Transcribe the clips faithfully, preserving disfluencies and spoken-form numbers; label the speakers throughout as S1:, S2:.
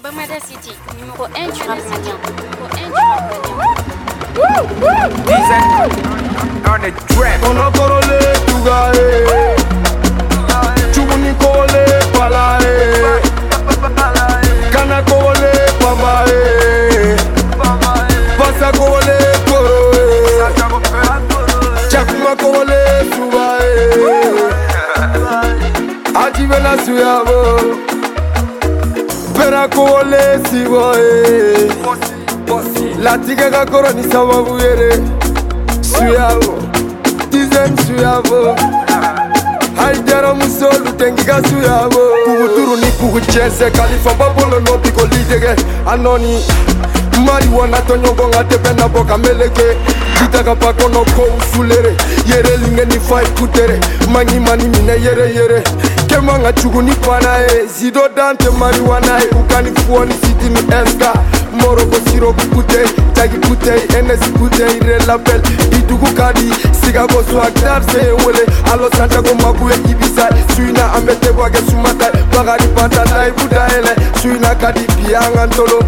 S1: Bamada City, numéro un du rap malien. Numéro un du rap malien.
S2: Design on the track.
S3: On a corolé Tougaé, Chubuni corolé Palaé, Kana corolé Pamaé, Passa corolé Coroé, Chakuma corolé Tougaé, Ajivena Suyavo, Pera corolé Sivoé, La Tigaka Coroni Samabuyere, Suyavo. Dizen suyavo Haidara musolu tengiga suyavo Kuguturu ni kuguchese Kalifa babolo no piko lidege Anoni Marijuana tonyongo nga tepena boka meleke Chitaka pako no kou fulere Yere linge ni fai kutere Mangi mani mine yere yere Kema nga chugu ni panae Zido dante marijuana e Ukani fuoni siti mi eska Moroko siro kukute Tagi kute Enesi kute Ire label Idugu kadi Siga go swag dar se wele Alo Santiago makuye ibisa Suina ambete wage sumata Bagari patata ibuda ele Suina kadi pia angantolo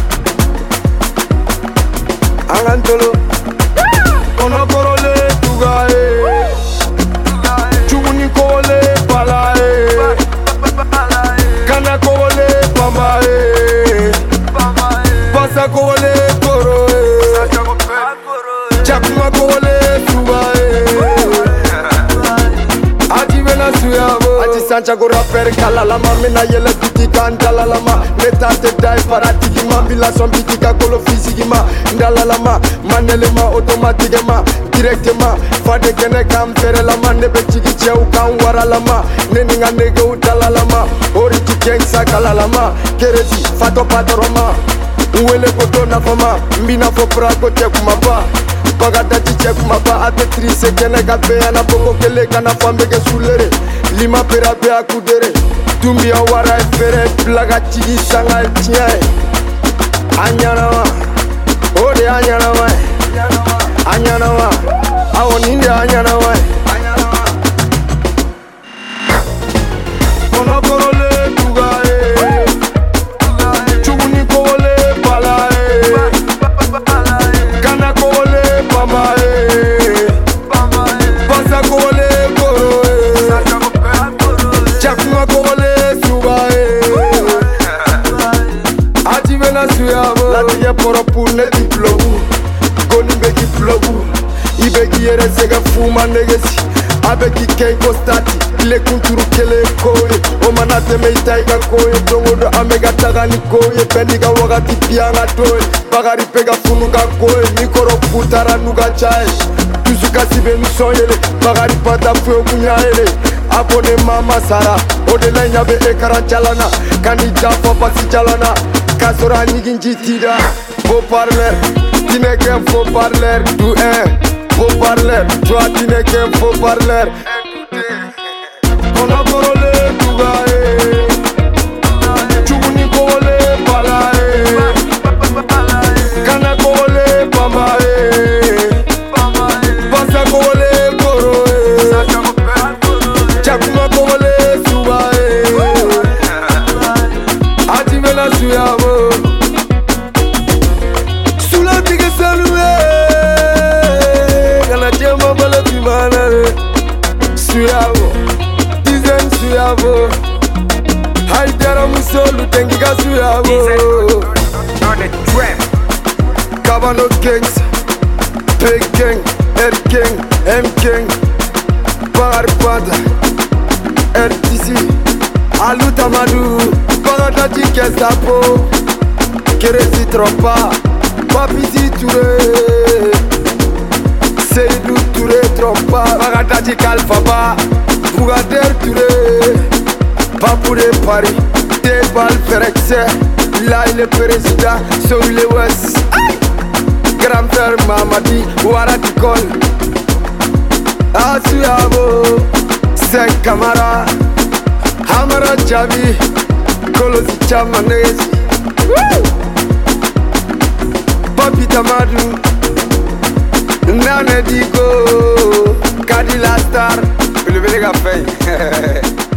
S3: Angantolo Kono korole Tougaé Chubuni korole Palaé Kana korole Pamaé Passa korole Coroé Chakuma korole Tougaé Ajivena Suyavo Aji Santiago rapper kalalama Mena yele bitika ndalalama Netate dai paradigima Bila son bitika kolo fisigima Ndalalama manelema automatikema Directement Fade kene kam ferelama Nebe chigi cheu kam waralama Neninga nege utalalama Oriki gangsa kalalama Kerezi fato patoroma Uwele koto na fama Mbina fo prago chekumapa Bagada chiche kumapa Atetrise kene kapea na poko kele kana fambege sulere Lima pera bea kudere Tumbi awara efere Plaga chigi sanga tiae Anyanawa Ode anyanawa Anyanawa Awo ninde anyanawa Kono korole Tougaé Chubuni korole Palaé Kana korole Pamaé Passa korole Coroé Chakuma korole Tougaé Ajivena Suyavo La tige poro pune diplomu Goni begi plogu Ibegi yere sega fuma negesi Abeki keiko stati Ile kunturu kele koye Omana teme itaiga koye Dongodo amega tagani koye Bendiga wakati pianga toye Bagari pega funuga koye Mikoro putara nuga chaye Tusuka sibe nusonyele Bagari pata fuyo kunyayele Abone mama sara Odela nyabe ekara chalana Kani jafo pasi chalana Kasora nyigi njitida Beau parleur Tu n'es qu'un faux parleur Tout un faux parleur Toi tu n'es qu'un faux parleur On a korole Tougaé Chubuni korole Palaé Kana korole Pamaé Passa korole Coroé Chakuma korole Tougaé Ajivena Suyavo Sula tige salué Kana jema bala pimanare Suyavo Dizen Suyavo Haidara musolu tengiga Suyavo
S2: On the track.
S3: Kabano Gangs P Gang R Gang M Gang Bar Bada R T C Aluta Madu Bagada Gestapo Kerezi Trompa Papisi Touré Seydou Touré Trompa Bagada Kalfaba Bougader Touré Papou de Paris Débal Ferexe Là il est président Sur les Ouest Grand-père Mamadi Warati Kol Asuyavo Sen Kamara Hamara Javi Kolosi Chamanesi Papi Tamadu Nane Digo Kadila Star Bile bile ka fey